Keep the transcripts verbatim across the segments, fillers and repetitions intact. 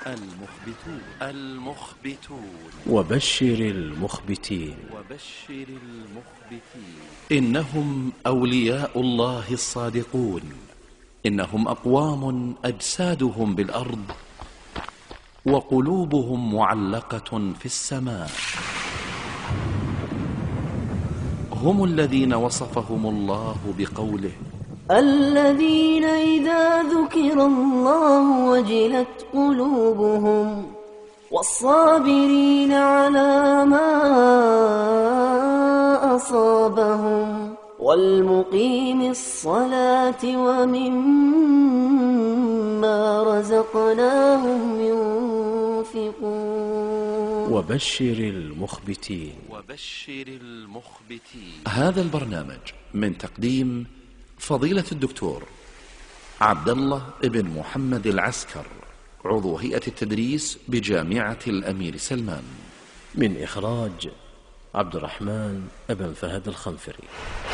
المخبتون المخبتون وبشر المخبتين وبشر المخبتين إنهم أولياء الله الصادقون، إنهم أقوام أجسادهم بالأرض وقلوبهم معلقة في السماء. هم الذين وصفهم الله بقوله: الذين إذا ذكر الله وجلت قلوبهم والصابرين على ما أصابهم والمقيم الصلاة ومما رزقناهم ينفقون. وبشر المخبتين وبشر المخبتين. هذا البرنامج من تقديم فضيلة الدكتور عبد الله بن محمد العسكر، عضو هيئة التدريس بجامعة الأمير سلمان، من إخراج عبد الرحمن بن فهد الخنفري.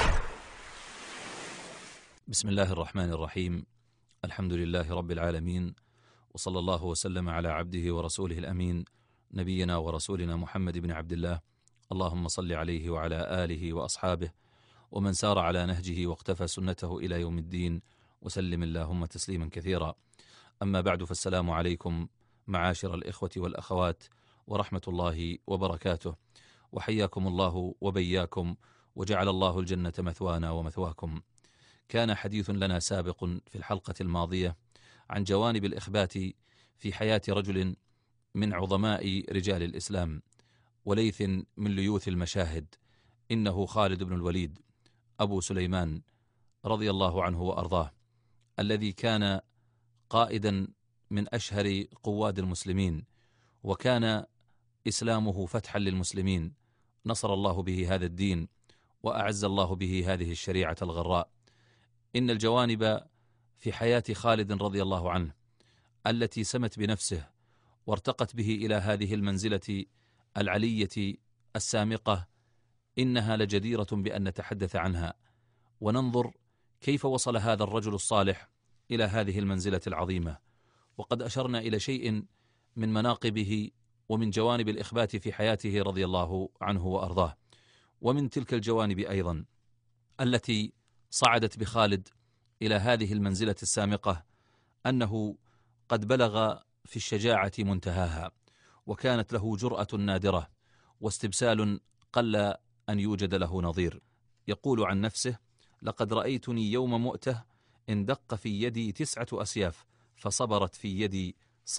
بسم الله الرحمن الرحيم. الحمد لله رب العالمين، وصلى الله وسلم على عبده ورسوله الأمين نبينا ورسولنا محمد بن عبد الله، اللهم صل عليه وعلى آله وأصحابه ومن سار على نهجه واقتفى سنته إلى يوم الدين، وسلم اللهم تسليما كثيرا. أما بعد، فالسلام عليكم معاشر الإخوة والأخوات ورحمة الله وبركاته، وحياكم الله وبياكم، وجعل الله الجنة مثوانا ومثواكم. كان حديث لنا سابق في الحلقة الماضية عن جوانب الإخبات في حياة رجل من عظماء رجال الإسلام وليث من ليوث المشاهد، إنه خالد بن الوليد أبو سليمان رضي الله عنه وأرضاه، الذي كان قائدا من أشهر قواد المسلمين، وكان إسلامه فتحا للمسلمين، نصر الله به هذا الدين وأعز الله به هذه الشريعة الغراء. إن الجوانب في حياة خالد رضي الله عنه التي سمت بنفسه وارتقت به إلى هذه المنزلة العلية السامقة، إنها لجديرة بأن نتحدث عنها وننظر كيف وصل هذا الرجل الصالح إلى هذه المنزلة العظيمة. وقد أشرنا إلى شيء من مناقبه ومن جوانب الإخبات في حياته رضي الله عنه وأرضاه. ومن تلك الجوانب أيضا التي صعدت بخالد إلى هذه المنزلة السامقة أنه قد بلغ في الشجاعة منتهاها، وكانت له جرأة نادرة واستبسال قل أن يوجد له نظير. يقول عن نفسه: لقد رأيتني يوم مؤتة إن دق في يدي تسعة أسياف فصبرت في يدي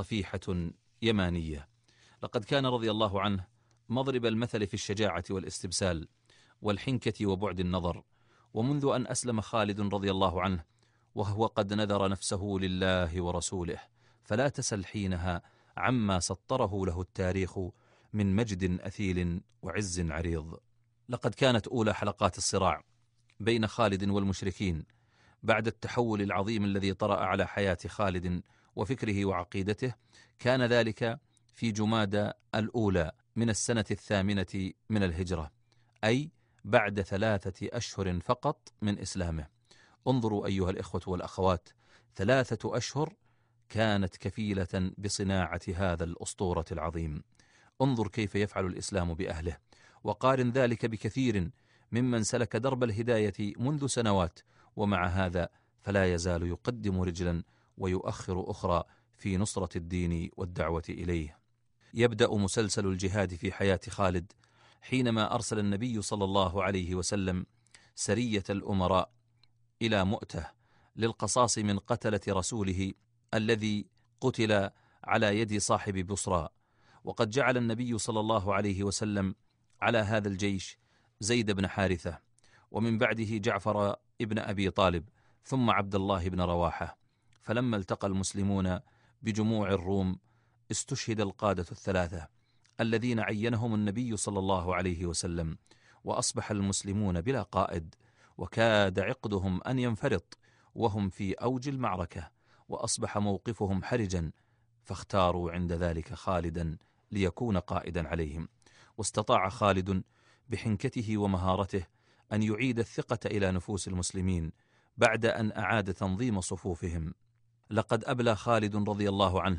صفيحة يمانية. لقد كان رضي الله عنه مضرب المثل في الشجاعة والاستبسال والحنكة وبعد النظر. ومنذ أن أسلم خالد رضي الله عنه وهو قد نذر نفسه لله ورسوله، فلا تسل حينها عما سطره له التاريخ من مجد أثيل وعز عريض. لقد كانت أولى حلقات الصراع بين خالد والمشركين بعد التحول العظيم الذي طرأ على حياة خالد وفكره وعقيدته، كان ذلك في جمادى الأولى من السنة الثامنة من الهجرة، أي بعد ثلاثة أشهر فقط من إسلامه. انظروا أيها الإخوة والأخوات، ثلاثة أشهر كانت كفيلة بصناعة هذا الأسطورة العظيم. انظر كيف يفعل الإسلام بأهله، وقارن ذلك بكثير ممن سلك درب الهداية منذ سنوات، ومع هذا فلا يزال يقدم رجلا ويؤخر أخرى في نصرة الدين والدعوة إليه. يبدأ مسلسل الجهاد في حياة خالد حينما أرسل النبي صلى الله عليه وسلم سرية الأمراء إلى مؤتة للقصاص من قتلة رسوله الذي قتل على يد صاحب بصرى. وقد جعل النبي صلى الله عليه وسلم على هذا الجيش زيد بن حارثة، ومن بعده جعفر ابن أبي طالب، ثم عبد الله بن رواحة. فلما التقى المسلمون بجموع الروم استشهد القادة الثلاثة الذين عينهم النبي صلى الله عليه وسلم، وأصبح المسلمون بلا قائد، وكاد عقدهم أن ينفرط وهم في أوج المعركة، وأصبح موقفهم حرجا، فاختاروا عند ذلك خالدا ليكون قائدا عليهم. واستطاع خالد بحنكته ومهارته أن يعيد الثقة إلى نفوس المسلمين بعد أن أعاد تنظيم صفوفهم. لقد أبلى خالد رضي الله عنه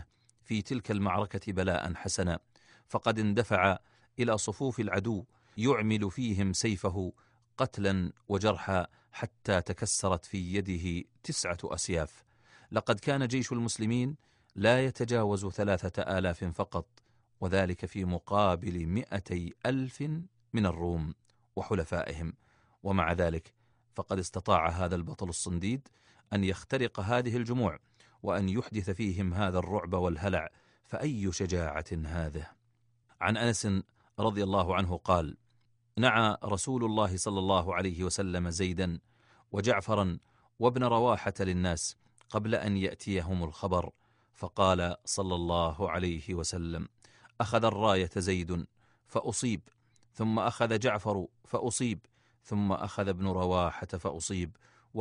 في تلك المعركة بلاء حسنا، فقد اندفع إلى صفوف العدو يعمل فيهم سيفه قتلا وجرحا حتى تكسرت في يده تسعة أسياف. لقد كان جيش المسلمين لا يتجاوز ثلاثة آلاف فقط، وذلك في مقابل مئتي ألف من الروم وحلفائهم، ومع ذلك فقد استطاع هذا البطل الصنديد أن يخترق هذه الجموع وأن يحدث فيهم هذا الرعب والهلع، فأي شجاعة هذه. عن أنس رضي الله عنه قال: نعى رسول الله صلى الله عليه وسلم زيدا وجعفرا وابن رواحة للناس قبل أن يأتيهم الخبر، فقال صلى الله عليه وسلم: أخذ الراية زيد فأصيب، ثم أخذ جعفر فأصيب، ثم أخذ ابن رواحة فأصيب،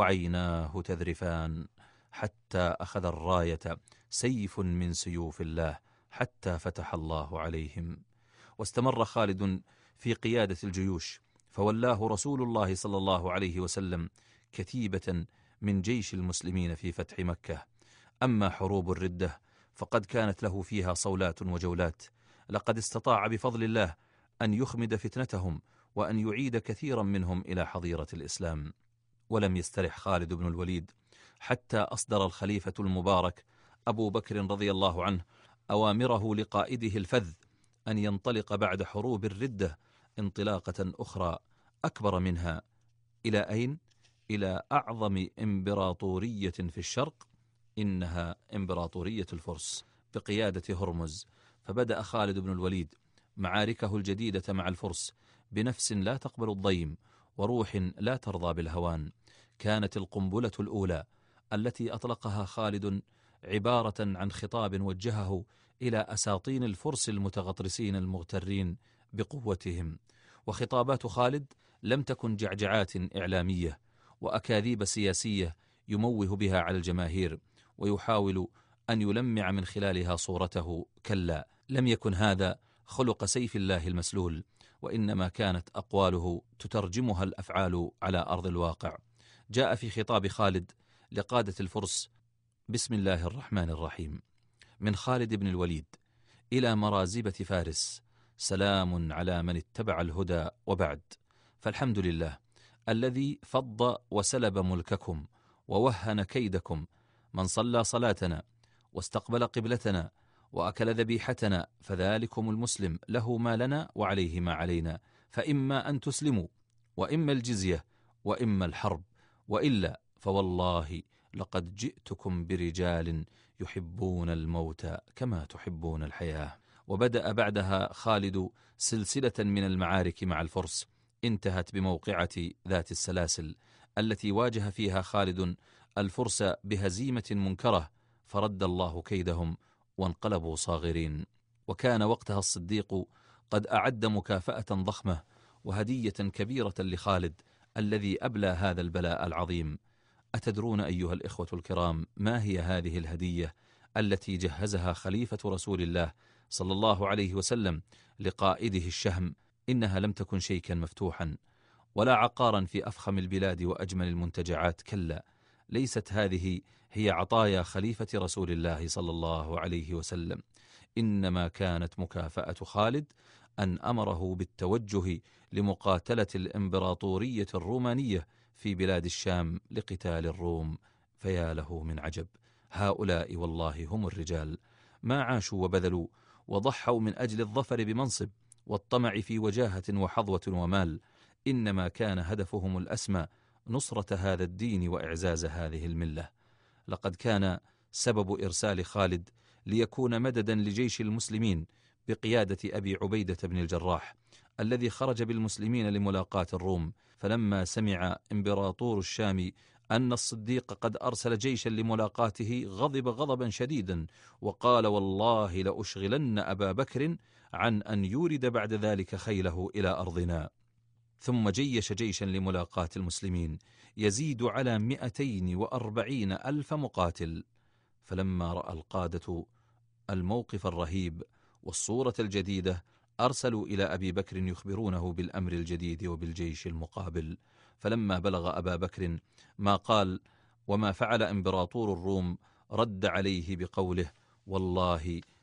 وعيناه تذرفان، حتى أخذ الراية سيف من سيوف الله، حتى فتح الله عليهم. واستمر خالد في قيادة الجيوش، فولاه رسول الله صلى الله عليه وسلم كتيبة من جيش المسلمين في فتح مكة. أما حروب الردة فقد كانت له فيها صولات وجولات، لقد استطاع بفضل الله أن يخمد فتنتهم وأن يعيد كثيرا منهم إلى حظيرة الإسلام. ولم يسترح خالد بن الوليد حتى أصدر الخليفة المبارك أبو بكر رضي الله عنه أوامره لقائده الفذ أن ينطلق بعد حروب الردة انطلاقة أخرى أكبر منها. إلى أين؟ إلى أعظم إمبراطورية في الشرق، إنها إمبراطورية الفرس بقيادة هرمز. فبدأ خالد بن الوليد معاركه الجديدة مع الفرس بنفس لا تقبل الضيم وروح لا ترضى بالهوان. كانت القنبلة الأولى التي أطلقها خالد عبارة عن خطاب وجهه إلى أساطين الفرس المتغطرسين المغترين بقوتهم. وخطابات خالد لم تكن جعجعات إعلامية وأكاذيب سياسية يموه بها على الجماهير ويحاول أن يلمع من خلالها صورته. كلا، لم يكن هذا خلق سيف الله المسلول، وإنما كانت أقواله تترجمها الأفعال على أرض الواقع. جاء في خطاب خالد لقادة الفرس: بسم الله الرحمن الرحيم، من خالد بن الوليد إلى مرازبة فارس، سلام على من اتبع الهدى، وبعد. فالحمد لله الذي فض وسلب ملككم ووهن كيدكم، من صلى صلاتنا واستقبل قبلتنا وأكل ذبيحتنا، فذلكم المسلم له ما لنا وعليه ما علينا، فإما أن تسلموا وإما الجزية وإما الحرب، وإلا فوالله لقد جئتكم برجال يحبون الموت كما تحبون الحياة. وبدأ بعدها خالد سلسلة من المعارك مع الفرس، انتهت بموقعة ذات السلاسل التي واجه فيها خالد الفرس بهزيمة منكرة، فرد الله كيدهم وانقلبوا صاغرين. وكان وقتها الصديق قد أعد مكافأة ضخمة وهدية كبيرة لخالد الذي أبلى هذا البلاء العظيم. أتدرون أيها الإخوة الكرام ما هي هذه الهدية التي جهزها خليفة رسول الله صلى الله عليه وسلم لقائده الشهم؟ إنها لم تكن شيكا مفتوحا ولا عقارا في أفخم البلاد وأجمل المنتجعات، كلا، ليست هذه هي عطايا خليفة رسول الله صلى الله عليه وسلم. إنما كانت مكافأة خالد أن أمره بالتوجه لمقاتلة الإمبراطورية الرومانية في بلاد الشام لقتال الروم. فيا له من عجب، هؤلاء والله هم الرجال، ما عاشوا وبذلوا وضحوا من أجل الظفر بمنصب والطمع في وجاهة وحظوة ومال، إنما كان هدفهم الأسمى نصرة هذا الدين وإعزاز هذه الملة. لقد كان سبب إرسال خالد ليكون مددا لجيش المسلمين بقيادة أبي عبيدة بن الجراح الذي خرج بالمسلمين لملاقاة الروم، فلما سمع إمبراطور الشام أن الصديق قد أرسل جيشا لملاقاته غضب غضبا شديدا وقال: والله لأشغلن أبا بكر عن أن يورد بعد ذلك خيله إلى أرضنا. ثم جيش جيشا لملاقاة المسلمين يزيد على مئتين وأربعين ألف مقاتل. فلما رأى القادة الموقف الرهيب والصورة الجديدة أرسلوا إلى أبي بكر يخبرونه بالأمر الجديد وبالجيش المقابل. فلما بلغ أبا بكر ما قال وما فعل إمبراطور الروم، رد عليه بقوله: والله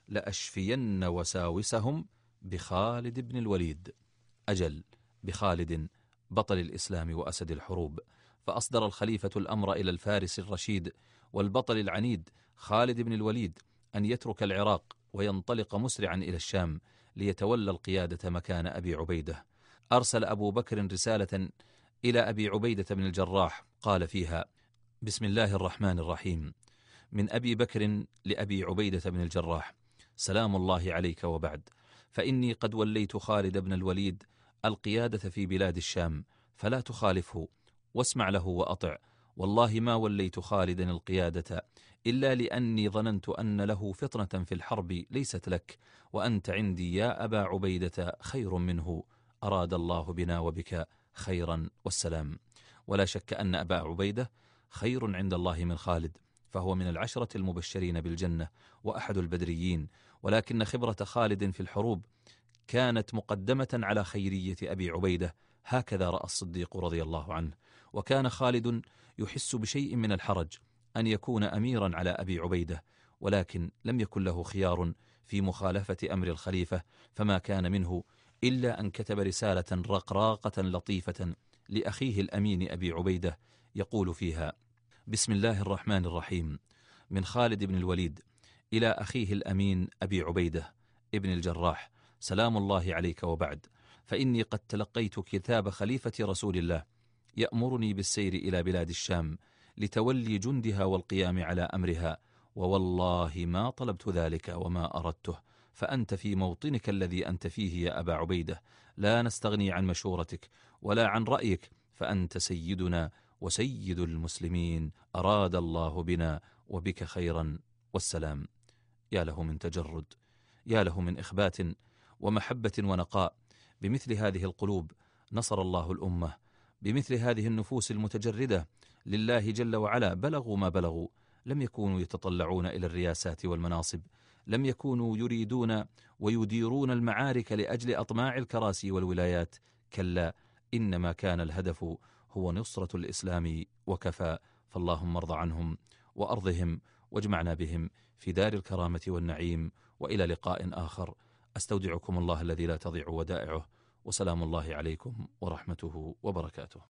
لأشفين وساوسهم بخالد بن الوليد. أجل، بخالد بطل الإسلام وأسد الحروب. فأصدر الخليفة الأمر إلى الفارس الرشيد والبطل العنيد خالد بن الوليد أن يترك العراق وينطلق مسرعا إلى الشام ليتولى القيادة مكان أبي عبيدة. أرسل أبو بكر رسالة إلى أبي عبيدة بن الجراح قال فيها: بسم الله الرحمن الرحيم، من أبي بكر لأبي عبيدة بن الجراح، سلام الله عليك وبعد، فإني قد وليت خالد بن الوليد القيادة في بلاد الشام، فلا تخالفه واسمع له وأطع. والله ما وليت خالدا القيادة إلا لأني ظننت أن له فطنة في الحرب ليست لك، وأنت عندي يا أبا عبيدة خير منه، أراد الله بنا وبك خيرا والسلام. ولا شك أن أبا عبيدة خير عند الله من خالد، فهو من العشرة المبشرين بالجنة وأحد البدريين، ولكن خبرة خالد في الحروب كانت مقدمة على خيرية أبي عبيدة، هكذا رأى الصديق رضي الله عنه. وكان خالد يحس بشيء من الحرج أن يكون أميرا على أبي عبيدة، ولكن لم يكن له خيار في مخالفة أمر الخليفة، فما كان منه إلا أن كتب رسالة رقراقة لطيفة لأخيه الأمين أبي عبيدة يقول فيها: بسم الله الرحمن الرحيم، من خالد بن الوليد إلى أخيه الأمين أبي عبيدة ابن الجراح، سلام الله عليك وبعد، فإني قد تلقيت كتاب خليفة رسول الله يأمرني بالسير إلى بلاد الشام لتولي جندها والقيام على أمرها، ووالله ما طلبت ذلك وما أردته، فأنت في موطنك الذي أنت فيه يا أبا عبيدة، لا نستغني عن مشورتك ولا عن رأيك، فأنت سيدنا وسيد المسلمين، أراد الله بنا وبك خيرا والسلام. يا له من تجرد، يا له من إخبات ومحبة ونقاء. بمثل هذه القلوب نصر الله الأمة، بمثل هذه النفوس المتجردة لله جل وعلا بلغوا ما بلغوا. لم يكونوا يتطلعون إلى الرياسات والمناصب، لم يكونوا يريدون ويديرون المعارك لأجل أطماع الكراسي والولايات، كلا، إنما كان الهدف هو نصرة الإسلام وكفى. فاللهم ارض عنهم وأرضهم واجمعنا بهم في دار الكرامة والنعيم، وإلى لقاء آخر. أستودعكم الله الذي لا تضيع ودائعه، وسلام الله عليكم ورحمته وبركاته.